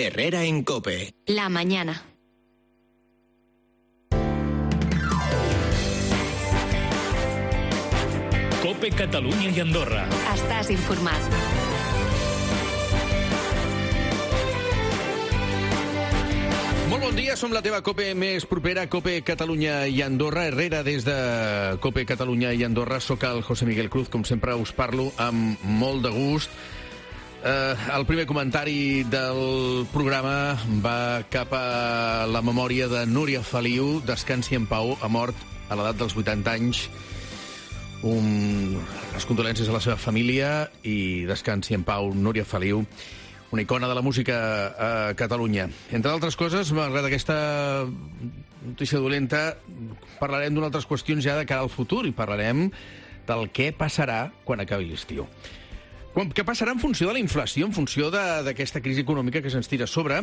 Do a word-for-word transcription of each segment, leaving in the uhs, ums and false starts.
Herrera en COPE. La mañana. COPE Catalunya i Andorra. Estàs informat. Molt bon dia, som la teva COPE més propera, COPE Catalunya i Andorra. Herrera des de COPE Catalunya i Andorra. Soc el José Miguel Cruz, com sempre us parlo amb molt de gust. Eh, el primer comentari del programa va cap a la memòria de Núria Feliu. Descansi en pau, ha mort a l'edat dels vuitanta anys. Un... Les condolències a la seva família i descansi en pau, Núria Feliu, una icona de la música a Catalunya. Entre altres coses, malgrat aquesta notícia dolenta, parlarem d'unes qüestions ja de cara al futur i parlarem del què passarà quan acabi l'estiu. Què passarà en funció de la inflació, en funció d'aquesta crisi econòmica que se'ns tira a sobre.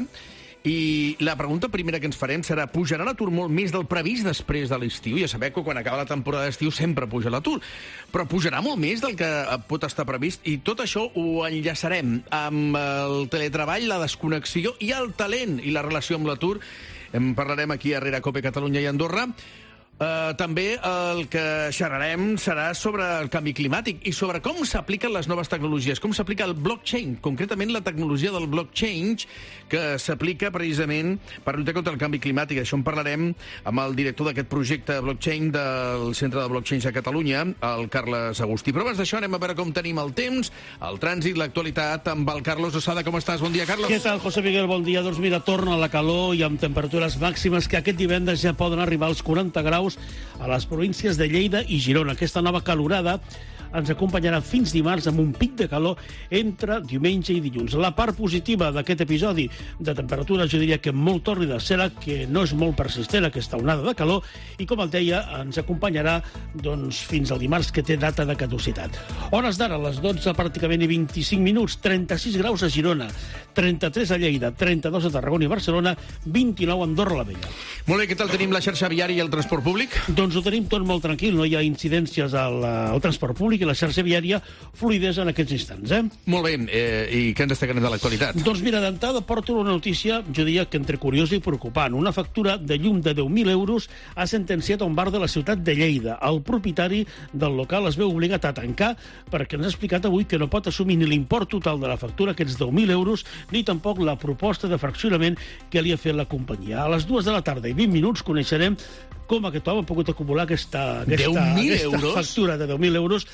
I la pregunta primera que ens farem serà: pujarà l'atur molt més del previst després de l'estiu? Ja sabeu que quan acaba la temporada d'estiu sempre puja l'atur, però pujarà molt més del que pot estar previst, i tot això ho enllaçarem amb el teletreball, la desconnexió i el talent i la relació amb l'atur. En parlarem aquí a Herrera, COPE Catalunya i Andorra. Uh, també el que xerrarem serà sobre el canvi climàtic i sobre com s'apliquen les noves tecnologies, com s'aplica el blockchain, concretament la tecnologia del blockchain que s'aplica precisament per lluitar contra el canvi climàtic. Això en parlarem amb el director d'aquest projecte blockchain del Centre de Blockchains a Catalunya, el Carles Agustí. Però abans d'això anem a veure com tenim el temps, el trànsit, l'actualitat amb el Carlos Osada. Com estàs? Bon dia, Carlos. Què tal, José Miguel? Bon dia. Doncs mira, torna la calor i amb temperatures màximes que aquest divendres ja poden arribar als quaranta graus a les províncies de Lleida i Girona. Aquesta nova calorada ens acompanyarà fins dimarts amb un pic de calor entre diumenge i dilluns. La part positiva d'aquest episodi de temperatura, jo diria que molt tòrrida, serà que no és molt persistent aquesta onada de calor i, com el deia, ens acompanyarà doncs, fins al dimarts, que té data de caducitat. Hores d'ara, a les dotze pràcticament i vint-i-cinc minuts, trenta-sis graus a Girona, trenta-tres a Lleida, trenta-dos a Tarragona i Barcelona, vint-i-nou a Andorra la Vella. Molt bé, què tal tenim la xarxa viària i el transport públic? Doncs ho tenim tot molt tranquil, no hi ha incidències al, al transport públic i la xarxa viària fluidesa en aquests instants, eh? Molt bé, eh, i què ens destaquen de l'actualitat? Doncs mira, d'entrada porto una notícia, jo diria que entre curiosa i preocupant. Una factura de llum de deu mil euros ha sentenciat a un bar de la ciutat de Lleida. El propietari del local es veu obligat a tancar perquè ens ha explicat avui que no pot assumir ni l'import total de la factura, aquests deu mil euros, ni tampoc la proposta de fraccionament que li ha fet la companyia. A les dues de la tarda i vint minuts coneixerem com aquest home ha pogut acumular aquesta, aquesta, aquesta factura de deu mil euros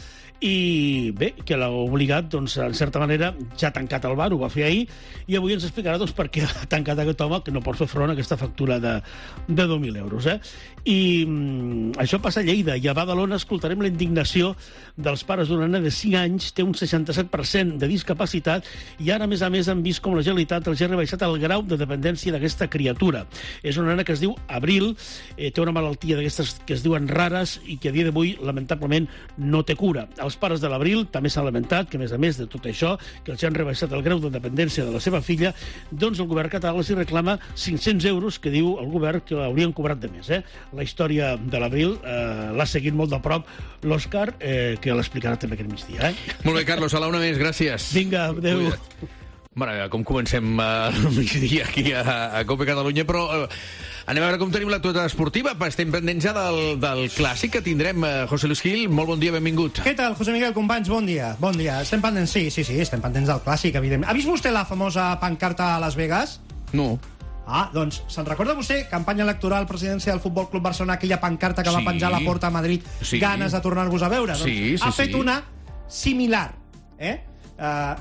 i bé, que l'ha obligat, doncs, en certa manera, ja ha tancat el bar, ho va fer ahir, i avui ens explicarà doncs, per què ha tancat aquest home que no pot fer front a aquesta factura de, de deu mil euros. Eh? I mm, això passa a Lleida, i a Badalona escoltarem la indignació dels pares d'una nena de cinc anys, té un seixanta-set per cent de discapacitat, i ara, a més a més, han vist com la Generalitat els ha rebaixat el grau de dependència d'aquesta criatura. És una nena que es diu Abril, eh, té una malaltia d'aquestes que es diuen rares i que a dia d'avui, lamentablement, no té cura. Els pares de l'Abril també s'han lamentat que, a més a més de tot això, que els han rebaixat el grau de dependència de la seva filla, doncs el govern català els hi reclama cinc-cents euros, que diu el govern que haurien cobrat de més. Eh? La història de l'Abril eh, l'ha seguit molt de prop l'Òscar, eh, que l'explicarà també aquest migdia. Eh? Molt bé, Carlos, a la una més, gràcies. Vinga, adéu. Mare, com comencem uh, el migdia aquí a, a COPE Catalunya, però uh, anem a veure com tenim l'actualitat esportiva. Estem pendents ja del, del clàssic que tindrem. Uh, José Luis Gil, molt bon dia, benvingut. Què tal, José Miguel, companys? Bon dia. Bon dia. Estem pendents, sí, sí, sí, estem pendents del clàssic, evidentment. Ha vist vostè la famosa pancarta a Las Vegas? No. Ah, doncs, se'n recorda vostè, campanya electoral, presidència del Futbol Club Barcelona, aquella pancarta que sí. va penjar a la porta a Madrid, sí. ganes de tornar-vos a veure? Doncs sí, sí, ha fet sí. una similar, eh? Uh,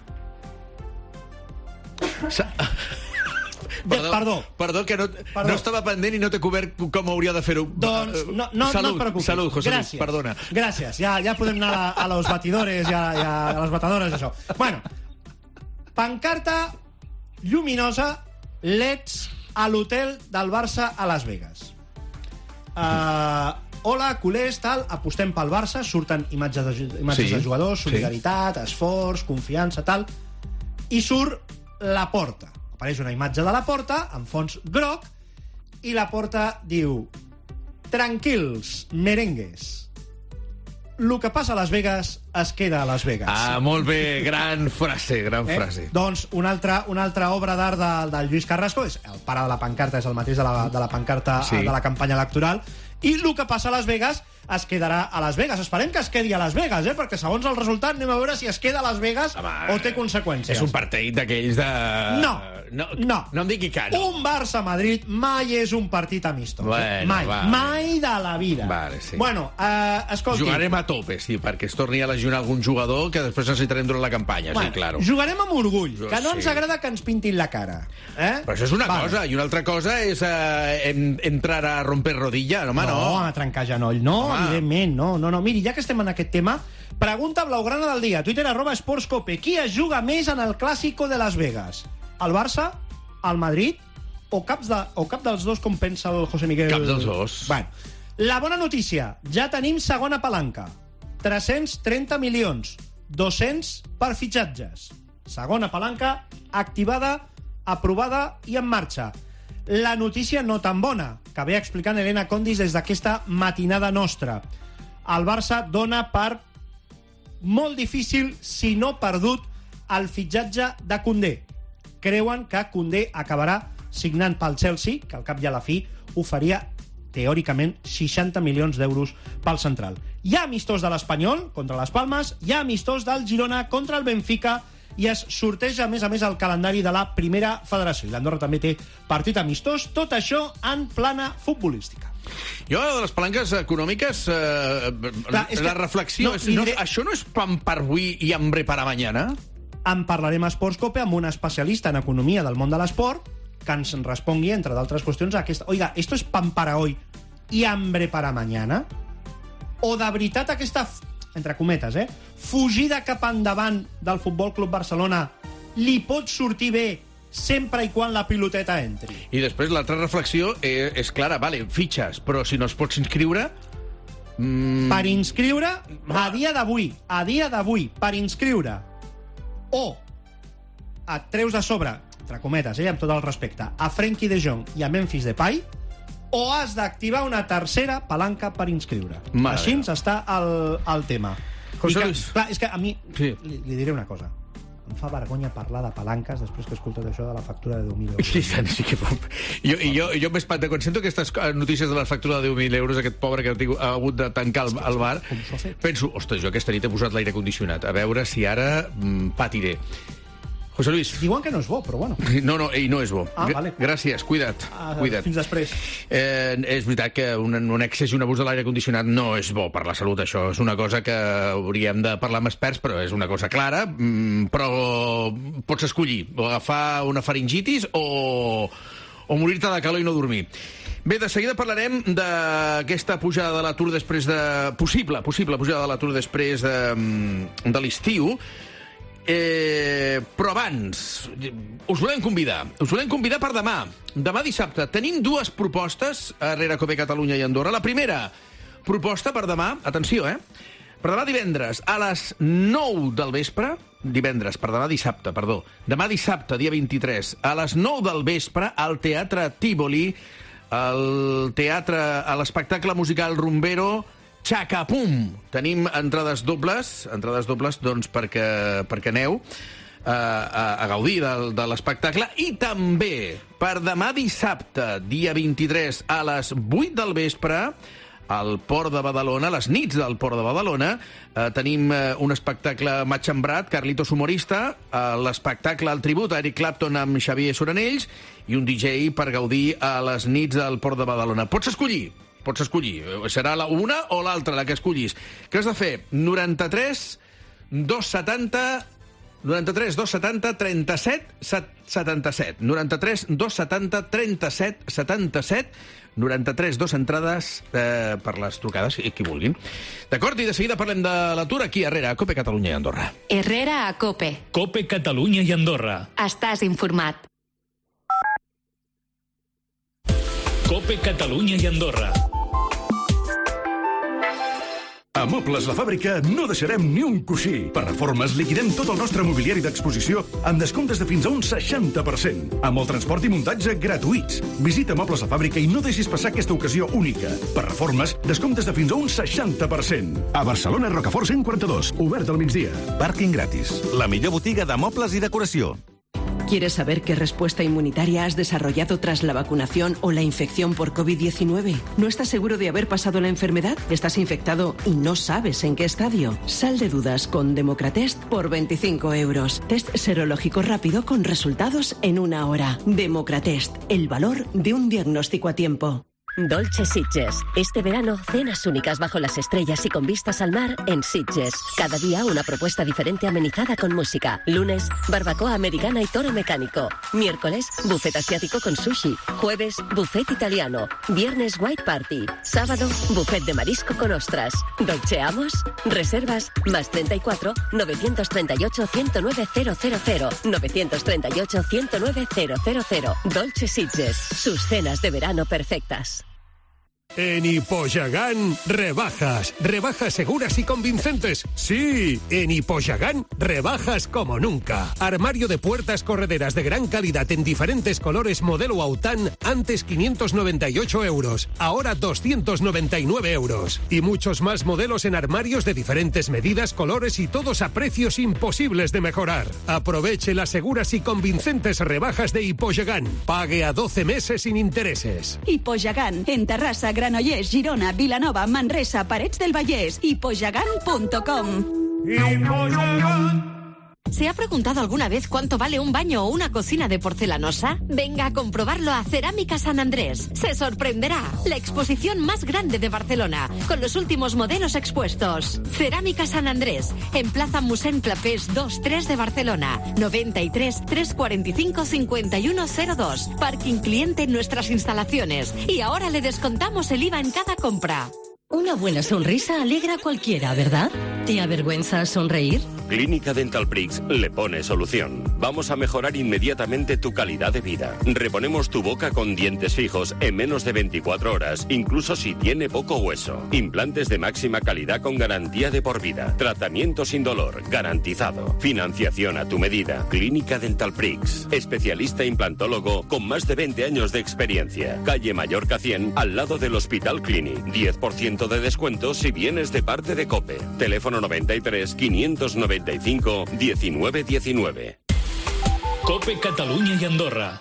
Perdó, perdó, perdó, que no, perdó. no estava pendent i no t'he cobert com hauria de fer-ho. Doncs no, no, salut, no et preocupis. Salut, José Luis, gràcies, perdona. Gràcies, ja, ja podem anar a, a los batidores, ja, ja, a les batedores, això. Bueno, pancarta lluminosa, leds a l'hotel del Barça a Las Vegas. Uh, hola, culers, tal, apostem pel Barça, surten imatges de, imatges sí, de jugadors, solidaritat, sí. esforç, confiança, tal, i surt la porta. Apareix una imatge de la porta, en fons groc, i la porta diu: tranquils, merengues. el que passa a Las Vegas es queda a Las Vegas. Ah, molt bé, gran frase, gran eh? frase. Doncs una altra, una altra obra d'art de, del Lluís Carrasco, és el pare de la pancarta, és el mateix de la, de la pancarta Sí. de la campanya electoral, i el que passa a Las Vegas es quedarà a Las Vegas. Esperem que es quedi a Las Vegas, eh? Perquè segons el resultat anem a veure si es queda a Las Vegas Home, o té conseqüències. És un partit d'aquells de... No, no, no. No em digui que no. Un Barça-Madrid mai és un partit amistós. Bueno, mai, vale. mai de la vida. Vale, sí. Bueno, eh, escolti... Jugarem a tope, sí, perquè es torni a lesionar algun jugador que després necessitarem durant la campanya, bueno, sí, claro. Jugarem amb orgull, Jo que no sí. ens agrada que ens pintin la cara. Eh? Però això és una Vale. cosa, i una altra cosa és eh, en, entrar a romper rodilla, no, home, no. No, a trencar genoll, no, Home. evidentment, no, no, no. Miri, ja que estem en aquest tema, pregunta blaugrana del dia, Twitter, arroba esportscope. Qui es juga més en el clàssico de Las Vegas? El Barça? El Madrid? O, caps de, o cap dels dos, com pensa el José Miguel? Cap dels dos. Bueno, la bona notícia, ja tenim segona palanca. tres-cents trenta milions, dos-cents per fitxatges. Segona palanca activada, aprovada i en marxa. La notícia no tan bona, que ve explicant Helena Condis des d'aquesta matinada nostra. El Barça dona per molt difícil, si no perdut, el fitxatge de Koundé. Creuen que Koundé acabarà signant pel Chelsea, que al cap i a la fi oferia teòricament seixanta milions d'euros pel central. Hi ha amistós de l'Espanyol contra les Palmes, hi ha amistós del Girona contra el Benfica, i es sorteja, a més a més, el calendari de la primera federació. I l'Andorra també té partit amistós, tot això en plana futbolística. Jo, de les palanques econòmiques, eh, Clar, és la que- reflexió... no, és, li no, diré- això no és pan per avui i hambre para mañana? En parlarem a Esportscope amb un especialista en economia del món de l'esport que ens respongui, entre d'altres qüestions, a aquesta... Oiga, ¿esto es pan para hoy y hambre para mañana? O de veritat aquesta, entre cometes, eh, fugida cap endavant del Futbol Club Barcelona li pot sortir bé sempre i quan la piloteta entri? I després l'altra reflexió és, és clara, vale, fitxes, però si no es pots inscriure... Mm, Per inscriure, a dia d'avui, a dia d'avui, per inscriure, o et treus de sobre, entre cometes, eh, amb tot el respecte, a Frenkie de Jong i a Memphis Depay, o has d'activar una tercera palanca per inscriure. Mare Així meva. ens està el, el tema. José I que, Luis. clar, és que a mi, Sí. li, li diré una cosa. Em fa vergonya parlar de palanques després que he escoltat això de la factura de deu mil euros. Sí, sí que pot. Jo, i jo, jo m'espanta, quan sento aquestes notícies de la factura de deu mil euros, aquest pobre que ha, tingut, ha hagut de tancar el, el bar, Com s'ho ha fet? penso, ostres, jo aquesta nit he posat l'aire condicionat, a veure si ara mm, patiré. José Luis. Diuen que no és bo, però bueno. No, no, ell no és bo. Ah, vale. Gràcies, cuida't, Ah, cuida't. fins després. Eh, és veritat que un, un excés i un abús de l'aire condicionat no és bo per la salut, això és una cosa que hauríem de parlar amb experts, però és una cosa clara, mm, però pots escollir o agafar una faringitis o, o morir-te de calor i no dormir. Bé, de seguida parlarem d'aquesta pujada de l'atur després de... possible, possible pujada de l'atur després de, de l'estiu. Eh, però abans us volem convidar us volem convidar per demà demà dissabte. Tenim dues propostes a Herrera, Cope, Catalunya i Andorra. La primera proposta per demà, atenció, eh? Per demà divendres a les nou del vespre, divendres, per demà dissabte, perdó, demà dissabte, dia vint-i-tres, a les nou del vespre, al Teatre Tívoli, al teatre, a l'espectacle musical Rumbero, Xacapum. Tenim entrades dobles, entrades dobles doncs perquè, perquè aneu a, a, a gaudir de, de l'espectacle. I també per demà dissabte, dia vint-i-tres, a les vuit del vespre, al Port de Badalona, a les nits del Port de Badalona, eh, tenim eh, un espectacle matxembrat, Carlitos humorista, eh, l'espectacle al tribut a Eric Clapton amb Xavier Soranells i un D J per gaudir a les nits del Port de Badalona. Pots escollir, pots escollir. Serà la una o l'altra, la que escollis. Què has de fer? noranta-tres dos setanta noranta-tres dos setanta trenta-set setanta-set. noranta-tres dos setanta trenta-set setanta-set. noranta-tres, dos entrades eh, per les trucades, qui vulguin. D'acord? I de seguida parlem de l'atur aquí a Herrera, a Cope, Catalunya i Andorra. Herrera a Cope. Cope Catalunya i Andorra. Estàs informat. Cope Catalunya i Andorra. A Mobles La Fàbrica no deixarem ni un coixí. Per Reformes liquidem tot el nostre mobiliari d'exposició amb descomptes de fins a un seixanta per cent. Amb el transport i muntatge gratuïts. Visita Mobles La Fàbrica i no deixis passar aquesta ocasió única. Per Reformes, descomptes de fins a un seixanta per cent. A Barcelona, Rocafort cent quaranta-dos, obert al migdia. Pàrquing gratis. La millor botiga de mobles i decoració. ¿Quieres saber qué respuesta inmunitaria has desarrollado tras la vacunación o la infección por COVID diecinueve? ¿No estás seguro de haber pasado la enfermedad? ¿Estás infectado y no sabes en qué estadio? Sal de dudas con Democratest por veinticinco euros. Test serológico rápido con resultados en una hora. Democratest, el valor de un diagnóstico a tiempo. Dolce Sitges. Este verano, cenas únicas bajo las estrellas y con vistas al mar en Sitges. Cada día una propuesta diferente amenizada con música. Lunes, barbacoa americana y toro mecánico. Miércoles, buffet asiático con sushi. Jueves, buffet italiano. Viernes, white party. Sábado, buffet de marisco con ostras. ¿Dolceamos? Reservas más treinta y cuatro, novecientos treinta y ocho, ciento nueve, cero cero cero. novecientos treinta y ocho, ciento nueve, cero cero cero. Dolce Sitges. Sus cenas de verano perfectas. En Hipoyagán, rebajas. Rebajas seguras y convincentes. Sí, en Hipoyagán, rebajas como nunca. Armario de puertas correderas de gran calidad en diferentes colores modelo Aután, antes quinientos noventa y ocho euros, ahora doscientos noventa y nueve euros. Y muchos más modelos en armarios de diferentes medidas, colores y todos a precios imposibles de mejorar. Aproveche las seguras y convincentes rebajas de Hipoyagán. Pague a doce meses sin intereses. Hipoyagán, en Terrassa, Granollers, Girona, Vilanova, Manresa, Parets del Vallès. Hipoyagán punto com. ¿Se ha preguntado alguna vez cuánto vale un baño o una cocina de porcelanosa? Venga a comprobarlo a Cerámica San Andrés. Se sorprenderá. La exposición más grande de Barcelona, con los últimos modelos expuestos. Cerámica San Andrés, en Plaza Mossèn Clapés dos tres de Barcelona. noventa y tres, trescientos cuarenta y cinco, cincuenta y uno cero dos. Parking cliente en nuestras instalaciones. Y ahora le descontamos el I V A en cada compra. Una buena sonrisa alegra a cualquiera, ¿verdad? ¿Te avergüenza sonreír? Clínica Dental Prix le pone solución. Vamos a mejorar inmediatamente tu calidad de vida. Reponemos tu boca con dientes fijos en menos de veinticuatro horas, incluso si tiene poco hueso. Implantes de máxima calidad con garantía de por vida. Tratamiento sin dolor, garantizado. Financiación a tu medida. Clínica Dental Prix. Especialista implantólogo con más de veinte años de experiencia. Calle Mallorca cien, al lado del Hospital Clinic. diez por ciento de descuento si vienes de parte de COPE. Teléfono noventa y tres, quinientos noventa y cinco, diecinueve diecinueve. COPE Catalunya i Andorra.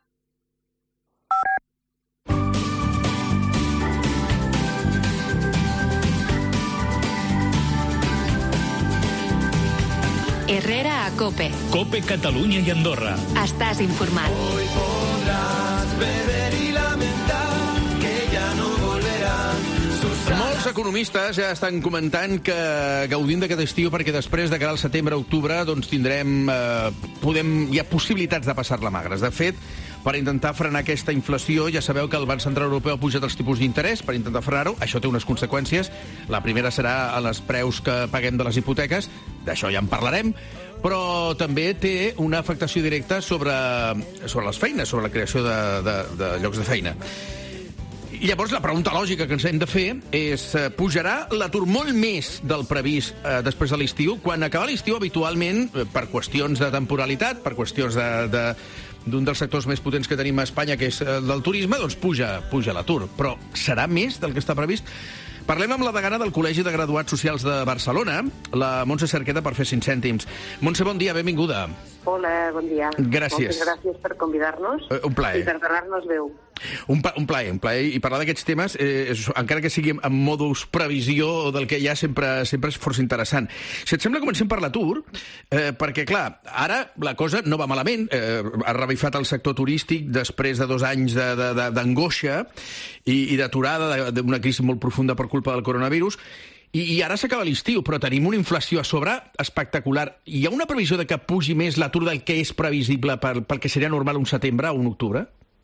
Herrera a COPE. COPE Catalunya i Andorra. Estàs informat. Hoy podrás beber y lamentar que ya no volverán. Molts economistes ja estan comentant que gaudim d'aquest estiu perquè després de cara al setembre-octubre doncs tindrem, eh, podem, hi ha possibilitats de passar-la magres. De fet, per intentar frenar aquesta inflació, ja sabeu que el Banc Central Europeu ha pujat els tipus d'interès per intentar frenar-ho. Això té unes conseqüències. La primera serà en els preus que paguem de les hipoteques. D'això ja en parlarem. Però també té una afectació directa sobre, sobre les feines, sobre la creació de, de, de llocs de feina. I llavors la pregunta lògica que ens hem de fer és, eh, pujarà l'atur molt més del previst eh, després de l'estiu? Quan acaba l'estiu, habitualment, eh, per qüestions de temporalitat, per qüestions de, de, d'un dels sectors més potents que tenim a Espanya, que és el del turisme, doncs puja, puja l'atur. Però serà més del que està previst? Parlem amb la degana del Col·legi de Graduats Socials de Barcelona, la Montse Cerqueta, per fer cinc cèntims. Montse, bon dia, benvinguda. Hola, bon dia. Gràcies. Moltes gràcies per convidar-nos uh, un plaer. I per donar-nos veu. Un, un plaer, un plaer. I parlar d'aquests temes, eh, és, encara que sigui en modus previsió del que hi ha, sempre, sempre és força interessant. Si et sembla, comencem per l'atur, eh, perquè, clar, ara la cosa no va malament. Eh, ha revifat el sector turístic després de dos anys d'angoixa i, i d'aturada d'una crisi molt profunda per culpa del coronavirus. I, i ara s'acaba l'estiu, però tenim una inflació a sobre espectacular. Hi ha una previsió de que pugi més l'atur del que és previsible per, pel que seria normal un setembre o un octubre?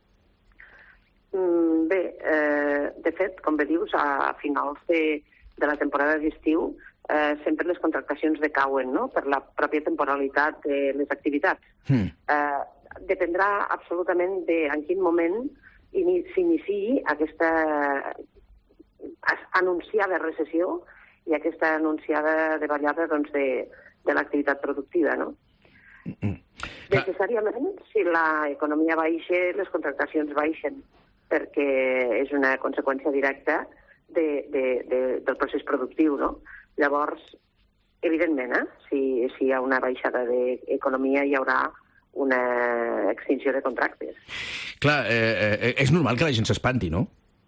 Mm, bé, eh, de fet, com bé dius, a finals de, de la temporada d'estiu eh, sempre les contractacions decauen, no?, per la pròpia temporalitat de les activitats. Mm. Eh, dependrà absolutament de en quin moment s'iniciï aquesta anunciada recessió i aquesta anunciada davallada doncs, de, de l'activitat productiva, no? Mm. Necessàriament, si l'economia baixa, les contractacions baixen, perquè és una conseqüència directa de, de, de, del procés productiu, no? Llavors, evidentment, eh? si, si hi ha una baixada d'economia, hi haurà una extinció de contractes. Clar, eh, eh, és normal que la gent s'espanti, no?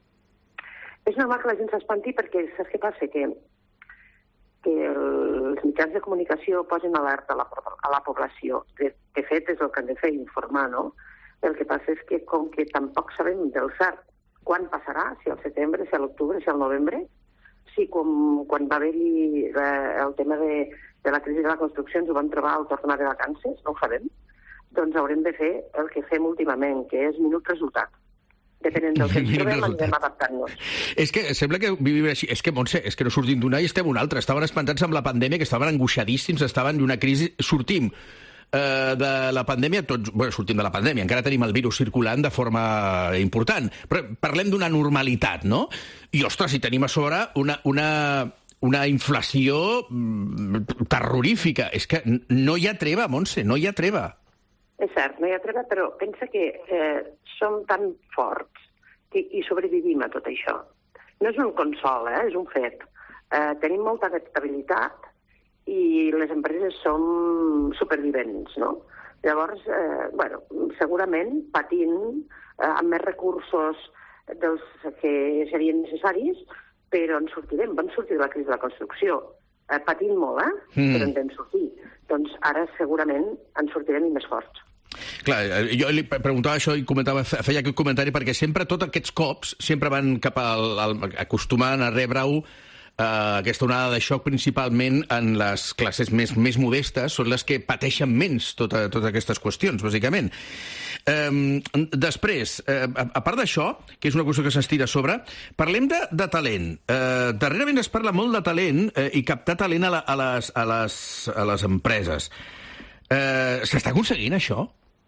És normal que la gent s'espanti perquè saps què passa? Que, que els mitjans de comunicació posen alerta a la, a la població. De, de fet, és el que han de fer, informar, no? El que passa és que, com que tampoc sabem del cert quan passarà, si al setembre, si a l'octubre, si al novembre, si com, quan va haver-hi el tema de, de la crisi de la construcció ens ho vam trobar al tornar de vacances, no ho sabem, doncs haurem de fer el que fem últimament, que és minut resultat. Depenent del que ens trobem, anirem adaptant-nos. És que sembla que vivim així. És que, Montse, és que no sortim d'una i estem una altra. Estaven espantats amb la pandèmia, que estaven angoixadíssims, estaven en una crisi. Sortim eh, de la pandèmia, tots... Bueno, sortim de la pandèmia, encara tenim el virus circulant de forma important. Però parlem d'una normalitat, no? I, ostres, si tenim a sobre una... una una inflació terrorífica. És que no hi ha treva, Montse, no hi ha treva. És cert, no hi ha treva, però pensa que eh, som tan forts que, i sobrevivim a tot això. No és un consol, eh? És un fet. Eh, tenim molta adaptabilitat i les empreses som supervivents, no? Llavors, eh, bueno, segurament patint eh, amb més recursos dels que serien necessaris, però en sortirem, vam sortir de la crisi de la construcció, eh, patint molt, eh? Mm. Però en vam sortir. Doncs ara segurament en sortirem i més forts. Clar, jo li preguntava això i comentava, feia aquest comentari perquè sempre tots aquests cops sempre van cap al, al acostumant a rebre-ho eh, aquesta onada de xoc principalment en les classes més, més modestes, són les que pateixen menys tota, totes aquestes qüestions, bàsicament. Eh, després, eh, a, a part d'això, que és una qüestió que s'estira a sobre, parlem de, de talent. Eh, darrerament es parla molt de talent eh, i captar talent a, la, a, les, a, les, a les empreses. Eh, S'està aconseguint això?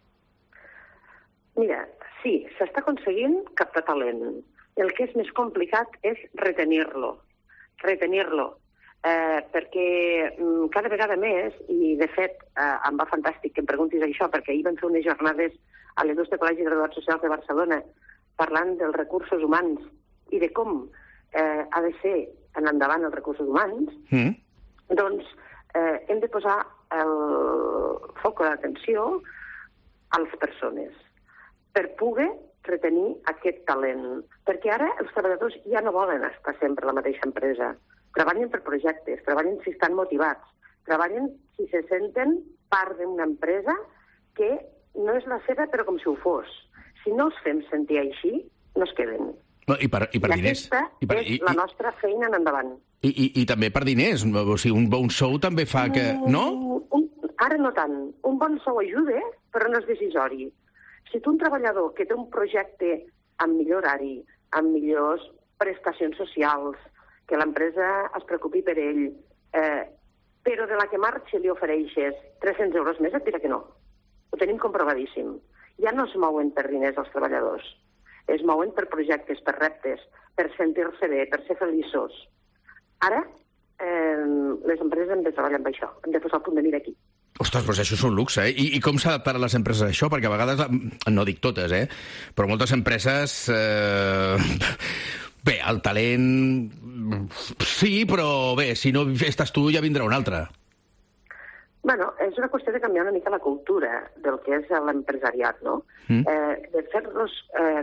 Mira, sí, s'està aconseguint captar talent. El que és més complicat és retenir-lo. Retenir-lo. Eh, perquè mm, cada vegada més, i de fet eh, em va fantàstic que em preguntis això, perquè ahir vam fer unes jornades a l'Il·lustre Col·legi de Graduats Socials de Barcelona parlant dels recursos humans i de com eh, ha de ser en endavant els recursos humans, mm. doncs eh, hem de posar el foc d'atenció a les persones per poder retenir aquest talent. Perquè ara els treballadors ja no volen estar sempre a la mateixa empresa. Treballen per projectes, treballen si estan motivats, treballen si se senten part d'una empresa que no és la seva, però com si ho fos. Si no els fem sentir així, no es queden. No, I per, i per I diners. aquesta I per, és i, la nostra feina en endavant. I, i, I també per diners. O sigui, un bon sou també fa que... No? Un, ara no tant. Un bon sou ajuda, però no és decisori. Si tu un treballador que té un projecte amb millor horari, amb millors prestacions socials, que l'empresa es preocupi per ell, eh, però de la que marxa li ofereixes tres-cents euros més, et dirà que no. Ho tenim comprovadíssim. Ja no es mouen per diners els treballadors. Es mouen per projectes, per reptes, per sentir-se bé, per ser feliços. Ara, eh, les empreses hem de treballar amb això. Hem de posar el punt de mira aquí. Ostres, doncs això és un luxe, eh? I, i com s'adaptaran les empreses a això? Perquè a vegades, no dic totes, eh? Però moltes empreses... Eh... Bé, el talent... Sí, però bé, si no estàs tu ja vindrà un altre. Bueno, és una qüestió de canviar una mica la cultura del que és l'empresariat, no? Mm. Eh, de fer-los eh,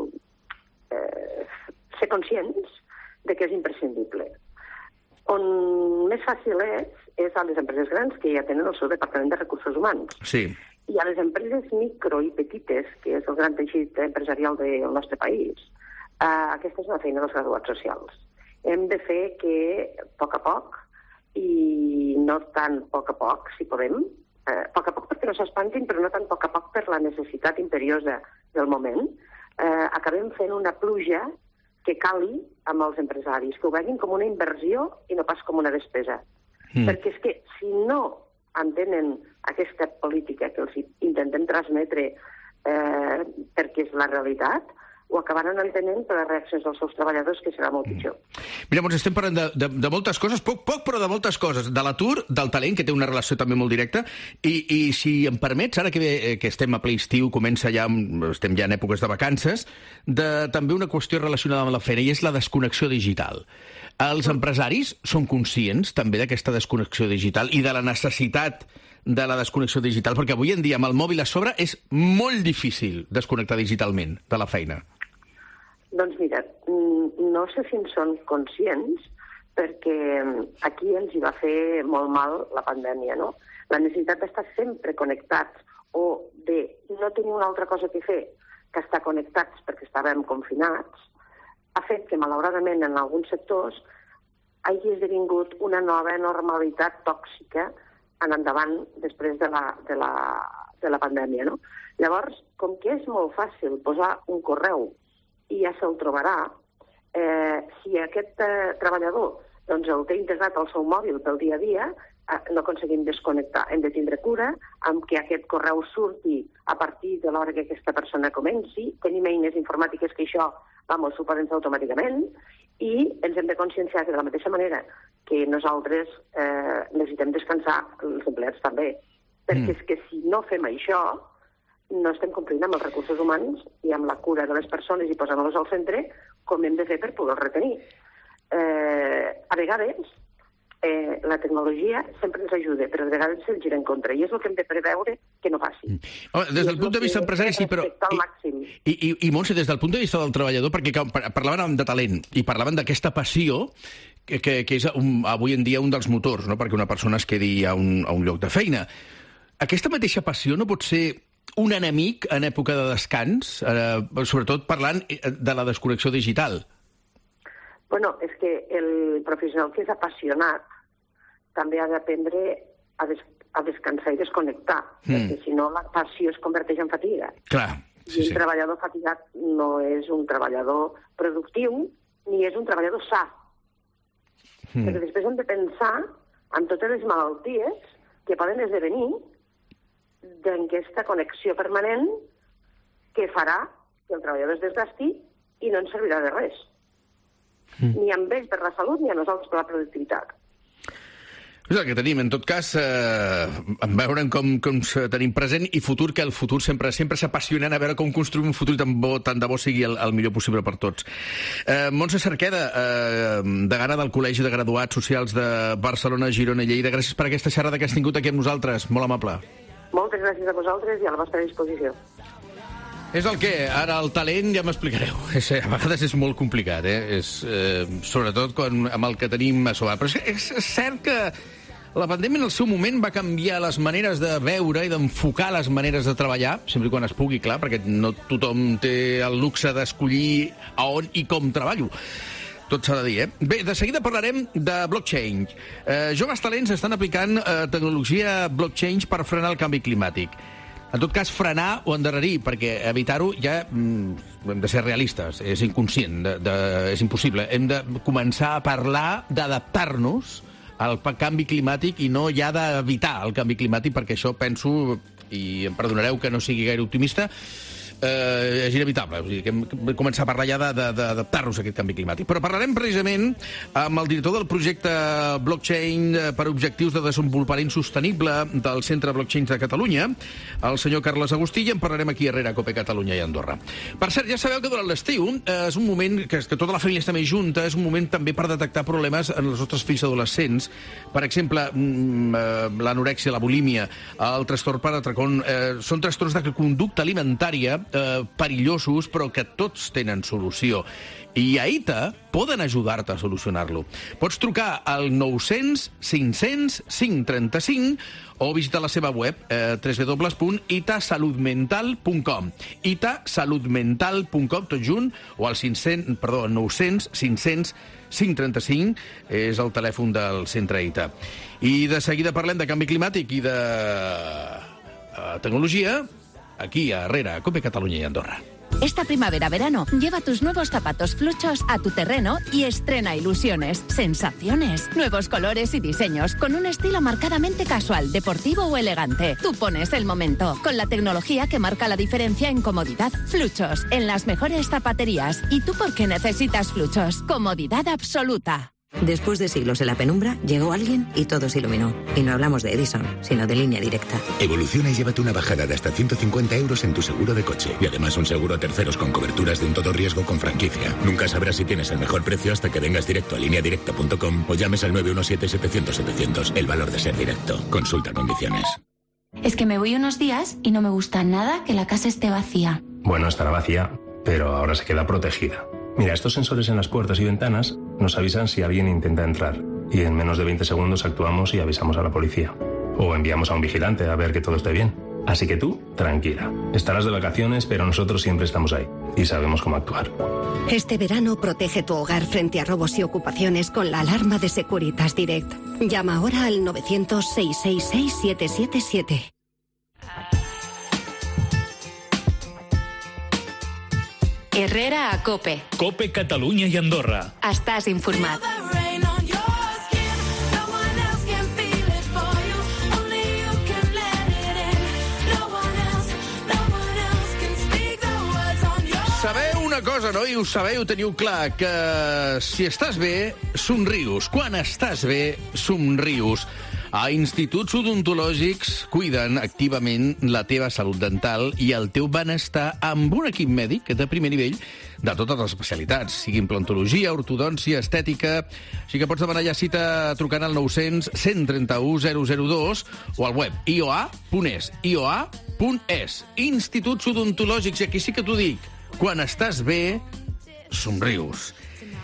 eh, ser conscients de que és imprescindible. On més fàcil és, és a les empreses grans que ja tenen el seu departament de recursos humans. Sí. I a les empreses micro i petites, que és el gran teixit empresarial del nostre país, eh, aquesta és una feina dels graduats socials. Hem de fer que, a poc a poc, i no tant a poc a poc, si podem, eh, a poc a poc perquè no s'espantin, però no tant a poc a poc per la necessitat imperiosa del moment, eh, acabem fent una pluja que cali amb els empresaris, que ho vegin com una inversió i no pas com una despesa. Mm. Perquè és que si no entenen aquesta política que els intentem transmetre eh, perquè és la realitat, ho acabaran entenent per les reaccions dels seus treballadors, que serà molt pitjor. Mira, doncs estem parlant de, de, de moltes coses, poc, poc, però de moltes coses. De l'atur, del talent, que té una relació també molt directa, i, i si em permets, ara que, que estem a ple estiu, comença ja, estem ja en èpoques de vacances, de, també una qüestió relacionada amb la feina, i és la desconnexió digital. Els empresaris són conscients també d'aquesta desconnexió digital i de la necessitat de la desconnexió digital, perquè avui en dia amb el mòbil a sobre és molt difícil desconnectar digitalment de la feina. Doncs mira, no sé si en són conscients, perquè aquí ens hi va fer molt mal la pandèmia, no? La necessitat d'estar sempre connectats o de no tenir una altra cosa que fer que estar connectats perquè estàvem confinats, ha fet que, malauradament, en alguns sectors hagi esdevingut una nova normalitat tòxica en endavant després de la, de la, de la pandèmia, no? Llavors, com que és molt fàcil posar un correu i ja se'l trobarà, eh, si aquest eh, treballador doncs, el té integrat al seu mòbil pel dia a dia, eh, no aconseguim desconnectar. Hem de tindre cura amb que aquest correu surti a partir de l'hora que aquesta persona comenci. Tenim eines informàtiques que això, vamos, ho poden fer automàticament, i ens hem de conscienciar que de la mateixa manera que nosaltres eh, necessitem descansar, els empleats també. Perquè mm. és que si no fem això, no estem complint amb els recursos humans i amb la cura de les persones i posant-los al centre com hem de fer per poder-los retenir. Eh, a vegades, eh, la tecnologia sempre ens ajuda, però a vegades se'ns gira en contra, i és el que hem de preveure que no passi. Mm. Oh, des del punt de vista empresari, sí, però... I, i, i Montse, des del punt de vista del treballador, perquè parlaven de talent i parlaven d'aquesta passió que, que, que és un, avui en dia un dels motors, no?, perquè una persona es quedi a un, a un lloc de feina. Aquesta mateixa passió no pot ser un enemic en època de descans, eh, sobretot parlant de la desconnexió digital? Bueno, és que el professional que és apassionat també ha d'aprendre a, des a descansar i desconnectar, mm. perquè si no la passió es converteix en fatiga. Clar, sí, I un sí. treballador fatigat no és un treballador productiu ni és un treballador sa. Mm. Perquè després hem de pensar en totes les malalties que poden esdevenir d'aquesta connexió permanent que farà que el treballador es desgasti i no ens servirà de res. Mm. Ni amb ells per la salut ni a nosaltres per la productivitat. És el que tenim, en tot cas, eh, veure com, com tenim present i futur, que el futur sempre sempre s'apassionant a veure com construïm un futur tan bo, tant de bo sigui el, el millor possible per tots. Eh, Montse Cerqueda, eh, degana del Col·legi de Graduats Socials de Barcelona, Girona i Lleida, gràcies per aquesta xerrada que has tingut aquí amb nosaltres, molt amable. Moltes gràcies a vosaltres i a la vostra disposició. És el que, ara el talent ja m'explicareu. A vegades és molt complicat, eh? És, eh, sobretot quan, amb el que tenim a sobre. Però és, és cert que la pandèmia en el seu moment va canviar les maneres de veure i d'enfocar les maneres de treballar, sempre quan es pugui, clar, perquè no tothom té el luxe d'escollir a on i com treballo. Tot s'ha de dir, eh? Bé, de seguida parlarem de blockchain. Eh, joves talents estan aplicant eh, tecnologia blockchain per frenar el canvi climàtic. En tot cas, frenar o endarrerir, perquè evitar-ho ja mm, hem de ser realistes, és inconscient, de, de, és impossible. Hem de començar a parlar d'adaptar-nos al canvi climàtic i no ja d'evitar el canvi climàtic, perquè això penso, i em perdonareu que no sigui gaire optimista, eh, és inevitable. O sigui, que hem de començar a parlar ja d'adaptar-nos a aquest canvi climàtic. Però parlarem precisament amb el director del projecte Blockchain per Objectius de Desenvolupament Sostenible del Centre Blockchain de Catalunya, el senyor Carles Agustí, i en parlarem aquí a Herrera, Cope Catalunya i Andorra. Per cert, ja sabeu que durant l'estiu eh, és un moment que, que tota la família està més junta, és un moment també per detectar problemes en els nostres fills adolescents. Per exemple, l'anorèxia, la bulímia, el trastorn per atracón, eh, són trastorns de conducta alimentària eh, perillosos, però que tots tenen solució. I a I T A poden ajudar-te a solucionar-lo. Pots trucar al nou-cents cinc-cents cinc trenta-cinc o visitar la seva web, eh, w w w punt i t a salut mental punt com. i t a salut mental punt com, tot junt, o al cinc-cents, perdó, nou-cents cinc-cents cinc trenta-cinc és el telèfon del centre I T A. I de seguida parlem de canvi climàtic i de uh, tecnologia aquí a Herrera, Cope Catalunya i Andorra. Esta primavera-verano, lleva tus nuevos zapatos fluchos a tu terreno y estrena ilusiones, sensaciones, nuevos colores y diseños, con un estilo marcadamente casual, deportivo o elegante. Tú pones el momento, con la tecnología que marca la diferencia en comodidad. Fluchos, en las mejores zapaterías. ¿Y tú por qué necesitas Fluchos? Comodidad absoluta. Después de siglos en la penumbra, llegó alguien y todo se iluminó. Y no hablamos de Edison, sino de Línea Directa. Evoluciona y llévate una bajada de hasta ciento cincuenta euros en tu seguro de coche. Y además un seguro a terceros con coberturas de un todo riesgo con franquicia. Nunca sabrás si tienes el mejor precio hasta que vengas directo a línea directa punto com o llames al nueve uno siete, setecientos, setecientos. El valor de ser directo. Consulta condiciones. Es que me voy unos días y no me gusta nada que la casa esté vacía. Bueno, estará vacía, pero ahora se queda protegida. Mira, estos sensores en las puertas y ventanas nos avisan si alguien intenta entrar y en menos de veinte segundos actuamos y avisamos a la policía. O enviamos a un vigilante a ver que todo esté bien. Así que tú, tranquila. Estarás de vacaciones, pero nosotros siempre estamos ahí y sabemos cómo actuar. Este verano protege tu hogar frente a robos y ocupaciones con la alarma de Securitas Direct. Llama ahora al novecientos, seiscientos sesenta y seis, siete siete siete. Herrera a Cope. Cope Catalunya i Andorra. Estàs informat. Sabeu una cosa, no? I ho sabeu, teniu clar, que si estàs bé, somrius. Quan estàs bé, somrius. A instituts odontològics cuiden activament la teva salut dental i el teu benestar amb un equip mèdic de primer nivell de totes les especialitats, sigui implantologia, ortodòncia, estètica. Així que pots demanar ja cita trucant al nou cents, cent trenta-u, zero zero dos o al web i o a punt es, i o a punt es. Instituts odontològics, i aquí sí que t'ho dic, quan estàs bé, somrius.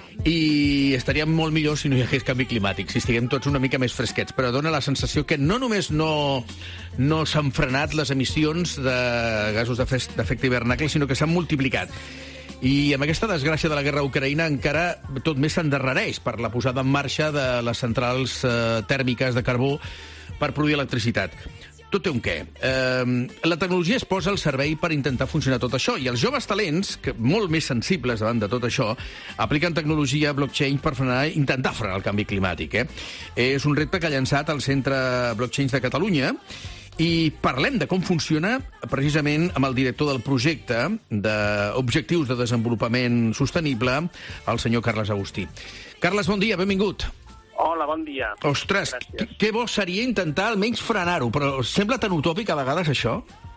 I estaríem molt millor si no hi hagués canvi climàtic, si estiguem tots una mica més fresquets, però dona la sensació que no només no, no s'han frenat les emissions de gasos d'efecte hivernacle, sinó que s'han multiplicat. I amb aquesta desgràcia de la guerra a Ucraïna encara tot més s'endarrereix per la posada en marxa de les centrals eh, tèrmiques de carbó per produir electricitat. Tot té un què. Eh, la tecnologia es posa al servei per intentar funcionar tot això, i els joves talents, que molt més sensibles davant de tot això, apliquen tecnologia blockchain per frenar, intentar frenar el canvi climàtic. Eh? És un repte que ha llançat el Centre Blockchain de Catalunya, i parlem de com funciona precisament amb el director del projecte d'Objectius de Desenvolupament Sostenible, el senyor Carles Agustí. Carles, bon dia, benvingut. Hola, bon dia. Ostres, que, que bo seria intentar almenys frenar-ho, però sembla tan utòpic a vegades això?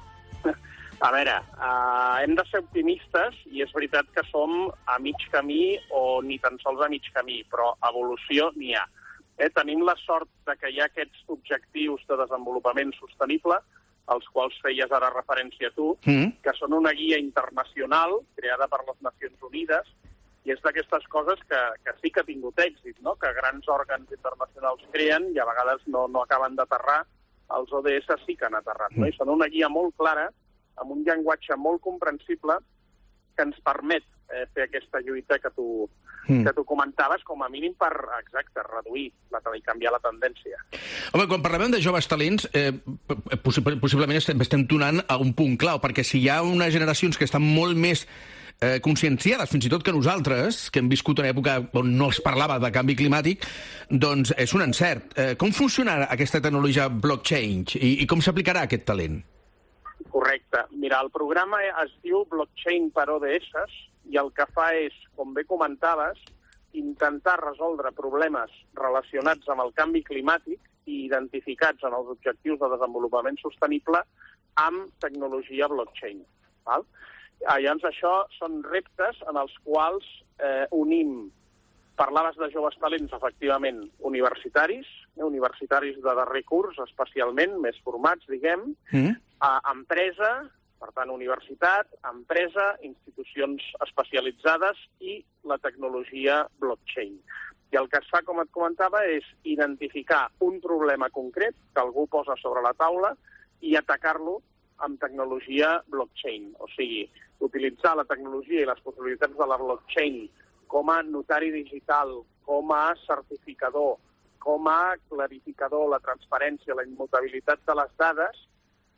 A veure, uh, hem de ser optimistes i és veritat que som a mig camí o ni tan sols a mig camí, però evolució n'hi ha. Eh, tenim la sort de que hi ha aquests objectius de desenvolupament sostenible, als quals feies ara referència tu, mm. que són una guia internacional creada per les Nacions Unides, i és d'aquestes coses que, que sí que ha tingut èxit, no? Que grans òrgans internacionals creen i a vegades no, no acaben d'aterrar. Els O D S sí que han aterrat, no? I són una guia molt clara, amb un llenguatge molt comprensible, que ens permet eh, fer aquesta lluita que tu, mm. que tu comentaves, com a mínim per, exacte, reduir la, i canviar la tendència. Home, quan parlem de joves talents, eh, possiblement estem, estem donant a un punt clau, perquè si hi ha unes generacions que estan molt més Eh, conscienciades, fins i tot que nosaltres, que hem viscut una època on no es parlava de canvi climàtic, doncs és un encert. Eh, com funcionarà aquesta tecnologia blockchain i, i com s'aplicarà aquest talent? Correcte. Mira, el programa es diu Blockchain per O D S i el que fa és, com bé comentaves, intentar resoldre problemes relacionats amb el canvi climàtic i identificats en els objectius de desenvolupament sostenible amb tecnologia blockchain. Val? Llavors, això són reptes en els quals eh, unim, parlaves de joves talents, efectivament, universitaris, eh, universitaris de darrer curs, especialment, més formats, diguem, mm. a empresa, per tant, universitat, empresa, institucions especialitzades i la tecnologia blockchain. I el que es fa, com et comentava, és identificar un problema concret que algú posa sobre la taula i atacar-lo amb tecnologia blockchain, o sigui, utilitzar la tecnologia i les possibilitats de la blockchain com a notari digital, com a certificador, com a clarificador, la transparència, la immutabilitat de les dades,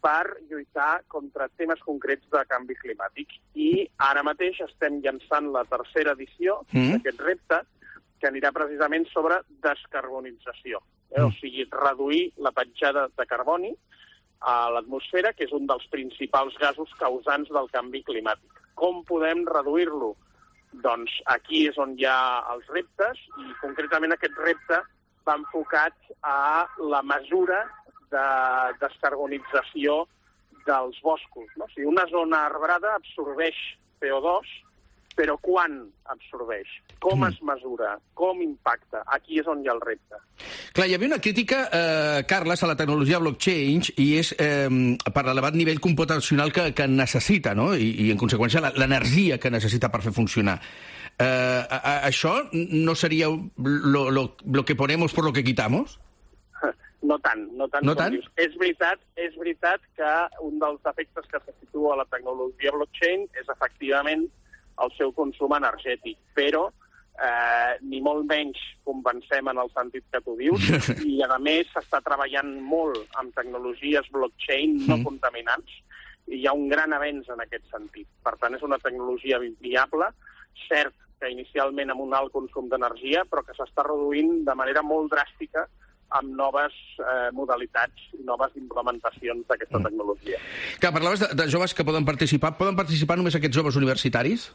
per lluitar contra temes concrets de canvi climàtic. I ara mateix estem llançant la tercera edició mm. d'aquest repte, que anirà precisament sobre descarbonització, eh? mm. o sigui, reduir la petjada de carboni a l'atmosfera, que és un dels principals gasos causants del canvi climàtic. Com podem reduir-lo? Doncs aquí és on hi ha els reptes, i concretament aquest repte va enfocat a la mesura de descarbonització dels boscos. No? O sigui, una zona arbrada absorbeix C O dos, però quan absorbeix? Com es mesura? Com impacta? Aquí és on hi ha el repte. Clar, hi havia una crítica, eh, Carles, a la tecnologia blockchain, i és eh, per l'elevat nivell computacional que, que necessita, no? I, i en conseqüència, l'energia que necessita per fer funcionar. Eh, a, a, això no seria lo, lo, lo que ponemos por lo que quitamos? No tant, no tant. No tant? És veritat, és veritat que un dels efectes que se situa a la tecnologia blockchain és efectivament el seu consum energètic, però eh, ni molt menys compensem en el sentit que tu dius, i a més s'està treballant molt amb tecnologies blockchain no mm. contaminants, i hi ha un gran avenç en aquest sentit. Per tant, és una tecnologia viable, cert que inicialment amb un alt consum d'energia, però que s'està reduint de manera molt dràstica amb noves eh, modalitats i noves implementacions d'aquesta mm. tecnologia. Que parlaves de, de joves que poden participar. Poden participar només aquests joves universitaris?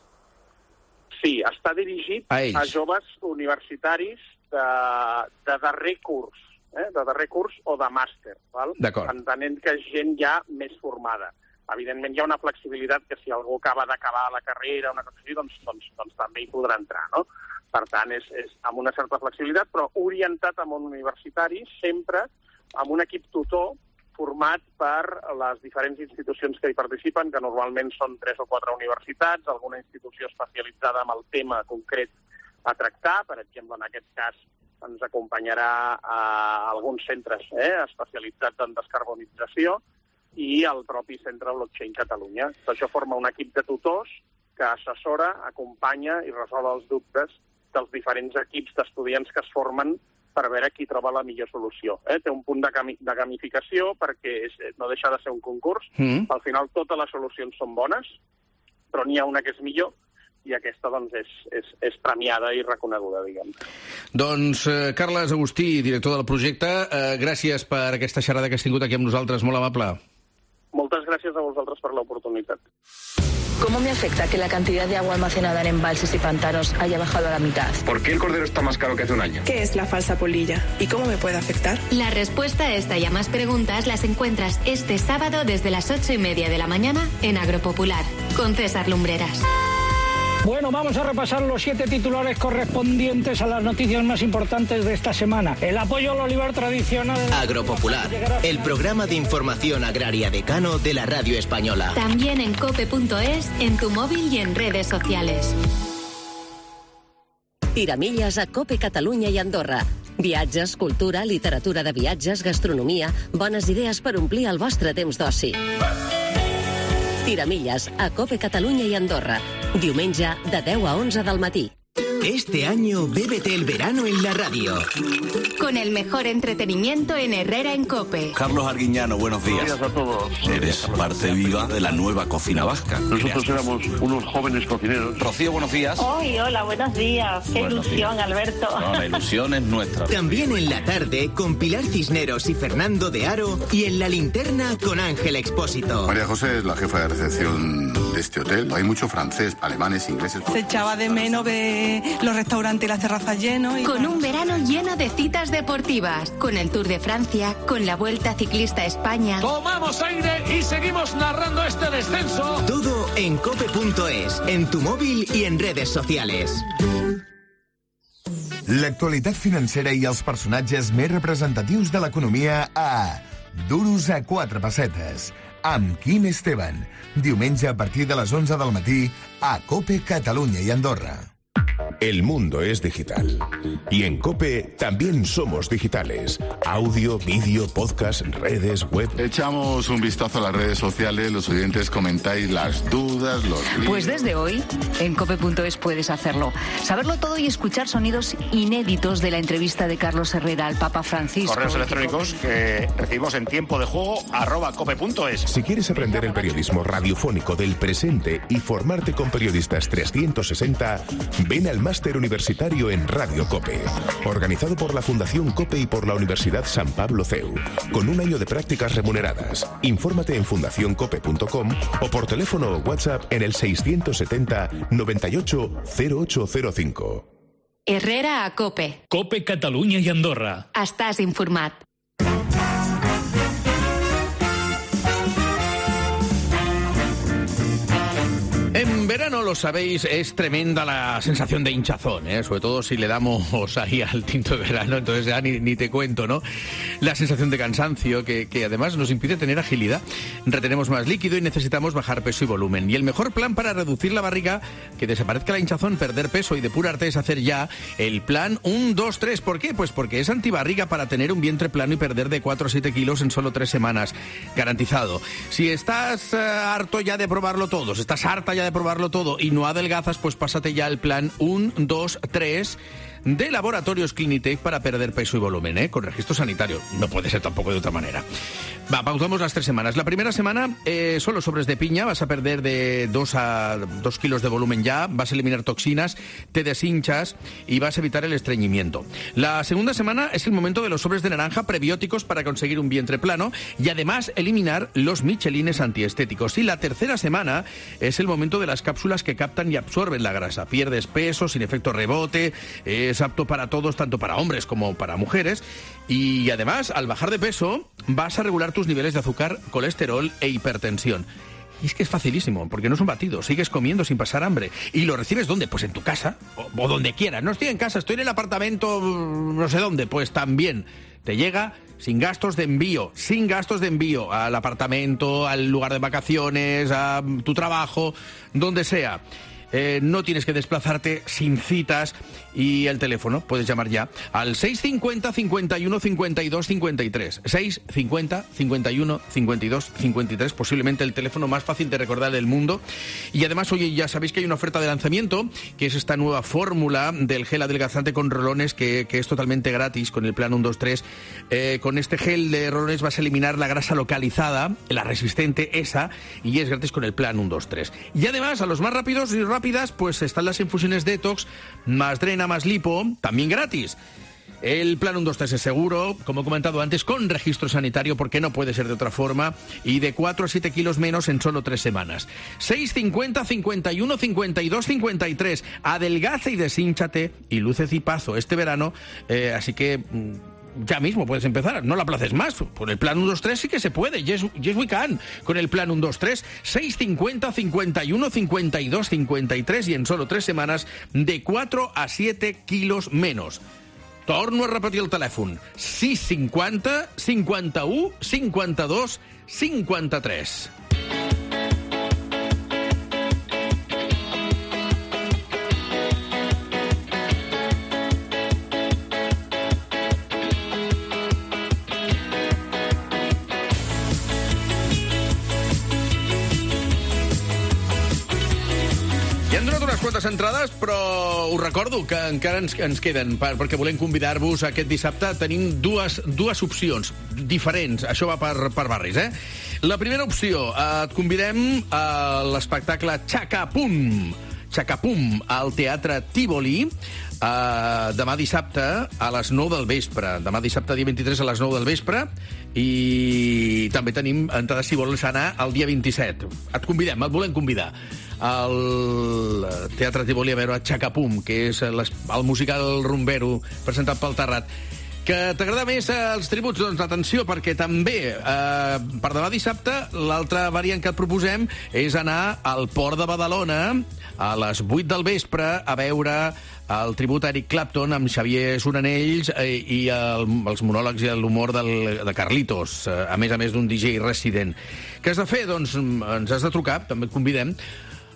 Sí, està dirigit a, a joves universitaris de, de darrer curs, eh? de darrer curs o de màster, val? Entenent que és gent ja més formada. Evidentment hi ha una flexibilitat que si algú acaba d'acabar la carrera, una cosa així, doncs, doncs, doncs també hi podrà entrar, no? Per tant, és, és amb una certa flexibilitat, però orientat a món universitari, sempre amb un equip tutor format per les diferents institucions que hi participen, que normalment són tres o quatre universitats, alguna institució especialitzada en el tema concret a tractar. Per exemple, en aquest cas ens acompanyarà a alguns centres eh, especialitzats en descarbonització i el propi Centre Blockchain Catalunya. Això forma un equip de tutors que assessora, acompanya i resol els dubtes dels diferents equips d'estudiants que es formen per veure qui troba la millor solució. Eh? Té un punt de, gami de gamificació perquè és, no deixa de ser un concurs. Mm. Al final totes les solucions són bones, però n'hi ha una que és millor i aquesta doncs, és, és, és premiada i reconeguda, diguem. Doncs eh, Carles Agustí, director del projecte, eh, gràcies per aquesta xerrada que has tingut aquí amb nosaltres, molt amable. Moltes gràcies a vosaltres per l'oportunitat. ¿Cómo me afecta que la cantidad de agua almacenada en embalses y pantanos haya bajado a la mitad? ¿Por qué el cordero está más caro que hace un año? ¿Qué es la falsa polilla? ¿Y cómo me puede afectar? La respuesta a esta y a más preguntas las encuentras este sábado desde las ocho y media de la mañana en Agropopular, con César Lumbreras. Bueno, vamos a repasar los siete titulares correspondientes a las noticias más importantes de esta semana. El apoyo al olivar tradicional... Agropopular, el programa de información agraria decano de la radio española. También en cope punto es, en tu móvil y en redes sociales. Tiramilles a Cope Catalunya i Andorra. Viatges, cultura, literatura de viatges, gastronomia, bones idees per omplir el vostre temps d'oci. Tiramilles a Cope Catalunya i Andorra. Diumenge de deu a onze del matí. Este año bébete el verano en la radio. Con el mejor entretenimiento en Herrera en Cope. Carlos Arguiñano, buenos días. Buenos días a todos. Eres parte viva de la nueva cocina vasca. Nosotros éramos unos jóvenes cocineros. Rocío, buenos días. Hoy, hola, buenos días. Qué buenos ilusión, días. Alberto. No, la ilusión es nuestra. También en la tarde con Pilar Cisneros y Fernando de Aro y en la linterna con Ángel Expósito. María José es la jefa de recepción de este hotel. Hay mucho francés, alemanes, ingleses. Se echaba de menos ver los restaurantes y las terrazas llenos. Y con un verano lleno de citas deportivas, con el Tour de Francia, con la Vuelta Ciclista a España. Tomamos aire y seguimos narrando este descenso. Todo en cope punto es, en tu móvil y en redes sociales. L'actualitat financera i els personatges més representatius de l'economia a Duros a quatre pessetes, amb Quim Esteban. Diumenge a partir de les onze del matí a Cope Catalunya i Andorra. El mundo es digital. Y en COPE también somos digitales. Audio, vídeo, podcast, redes, web. Echamos un vistazo a las redes sociales, los oyentes comentáis las dudas, los líos. Pues desde hoy, en cope punto es puedes hacerlo. Saberlo todo y escuchar sonidos inéditos de la entrevista de Carlos Herrera al Papa Francisco. Correos electrónicos que recibimos en tiempo de juego arroba cope punto es. Si quieres aprender el periodismo radiofónico del presente y formarte con periodistas trescientos sesenta, ven al Máster Universitario en Radio COPE, organizado por la Fundación COPE y por la Universidad San Pablo C E U, con un año de prácticas remuneradas. Infórmate en fundación cope punto com o por teléfono o WhatsApp en el seiscientos setenta noventa y ocho cero ocho cero cinco. Herrera a COPE. COPE Catalunya i Andorra. Estàs informat. En verano, lo sabéis, es tremenda la sensación de hinchazón, ¿eh? Sobre todo si le damos ahí al tinto de verano, entonces ya ni, ni te cuento, ¿no? La sensación de cansancio, que, que además nos impide tener agilidad. Retenemos más líquido y necesitamos bajar peso y volumen. Y el mejor plan para reducir la barriga, que desaparezca la hinchazón, perder peso y depurarte es hacer ya el plan uno, dos, tres. ¿Por qué? Pues porque es antibarriga para tener un vientre plano y perder de cuatro a siete kilos en solo tres semanas. Garantizado. Si estás uh, harto ya de probarlo todo, si estás harta ya de probarlo todo y no adelgazas, pues pásate ya el plan uno, dos, tres de Laboratorios Clinitec para perder peso y volumen, ¿eh? Con registro sanitario. No puede ser tampoco de otra manera. Va, pautamos las tres semanas. La primera semana, eh, solo sobres de piña, vas a perder de dos a dos kilos de volumen ya, vas a eliminar toxinas, te deshinchas y vas a evitar el estreñimiento. La segunda semana es el momento de los sobres de naranja prebióticos para conseguir un vientre plano y además eliminar los michelines antiestéticos. Y la tercera semana es el momento de las cápsulas que captan y absorben la grasa. Pierdes peso sin efecto rebote, es apto para todos, tanto para hombres como para mujeres. Y además, al bajar de peso, vas a regular tus niveles de azúcar, colesterol e hipertensión. Y es que es facilísimo, porque no son batidos, sigues comiendo sin pasar hambre. ¿Y lo recibes dónde? Pues en tu casa, o, o donde quieras. No estoy en casa, estoy en el apartamento, no sé dónde, pues también. Te llega sin gastos de envío, sin gastos de envío al apartamento, al lugar de vacaciones, a tu trabajo, donde sea. Eh, no tienes que desplazarte sin citas y el teléfono, puedes llamar ya al seis cincuenta, cincuenta y uno, cincuenta y dos, cincuenta y tres. seis cincuenta, cincuenta y uno, cincuenta y dos, cincuenta y tres, posiblemente el teléfono más fácil de recordar del mundo. Y además, oye, ya sabéis que hay una oferta de lanzamiento, que es esta nueva fórmula del gel adelgazante con rolones, que, que es totalmente gratis con el plan uno, dos, tres. Eh, con este gel de rolones vas a eliminar la grasa localizada, la resistente, esa, y es gratis con el plan uno, dos, tres. Y además, a los más rápidos y rápidas, pues están las infusiones detox, más drena, más lipo, también gratis. El plan uno, dos, tres es seguro, como he comentado antes, con registro sanitario, porque no puede ser de otra forma, y de cuatro a siete kilos menos en solo tres semanas. seis cincuenta, cincuenta y uno, cincuenta y dos, cincuenta y tres. Adelgaza y deshínchate y luce cipazo este verano, eh, así que ya mismo puedes empezar, no la aplaces más. Con el plan uno, dos, tres sí que se puede, yes, yes we can. Con el plan uno, dos, tres, seis cincuenta, cincuenta y uno, cincuenta y dos, cincuenta y tres y en solo tres semanas de cuatro a siete kilos menos. Torno a repetir el telèfon. sis cinquanta, cinquanta u, cinquanta dos, cinquanta tres. Quantes entrades, però us recordo que encara ens, ens queden, per, perquè volem convidar-vos aquest dissabte. Tenim dues, dues opcions diferents, això va per, per barris, eh? La primera opció, eh, et convidem a l'espectacle Chacapum, Chacapum, al Teatre Tívoli, eh, demà dissabte a les nou del vespre. Demà dissabte, dia vint-i-tres, a les nou del vespre. I també tenim entrades si vols anar el dia vint-i-set. Et convidem, et volem convidar al Teatre Tívoli a veure Chacapum, que és el musical rumbero presentat pel Terrat. Que t'agrada més els tributs? Doncs atenció, perquè també eh, per demà dissabte l'altra variant que et proposem és anar al Port de Badalona a les vuit del vespre a veure el tribut a Eric Clapton amb Xavier Soranells eh, i el, els monòlegs i l'humor del, de Carlitos, eh, a més a més d'un D J resident. Què has de fer? Doncs ens has de trucar, també et convidem,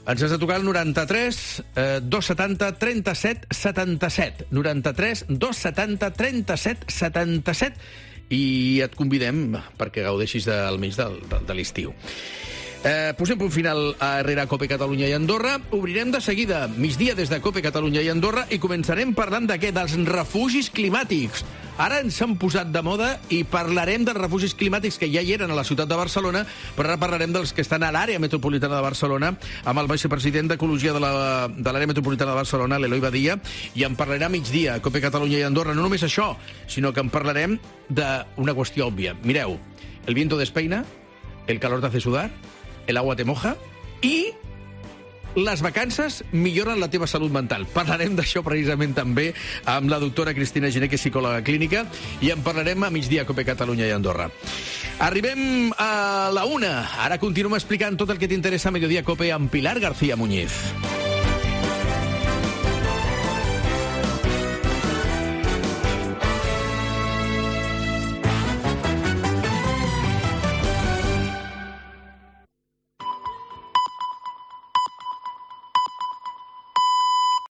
Ens has de tocar el noranta-tres dos setanta trenta-set setanta-set. noranta-tres dos setanta trenta-set setanta-set. I et convidem perquè gaudeixis del mig del, de, de l'estiu. Eh, posem punt final a Herrera, Cope, Catalunya i Andorra. Obrirem de seguida migdia des de Cope, Catalunya i Andorra i començarem parlant de què? Dels refugis climàtics. Ara ens han posat de moda i parlarem dels refugis climàtics que ja hi eren a la ciutat de Barcelona, però ara parlarem dels que estan a l'àrea metropolitana de Barcelona amb el vicepresident d'Ecologia de la- de l'àrea metropolitana de Barcelona, l'Eloi Badia, i en parlarà a migdia, Cope, Catalunya i Andorra. No només això, sinó que en parlarem d'una qüestió òbvia. Mireu, el viento despeina, el calor te hace sudar, el agua te moja i les vacances milloren la teva salut mental. Parlarem d'això precisament també amb la doctora Cristina Giner, que és psicòloga clínica, i en parlarem a migdia a Cope, Catalunya i Andorra. Arribem a la una. Ara continuem explicant tot el que t'interessa a Mediodía Cope amb Pilar García Muñiz.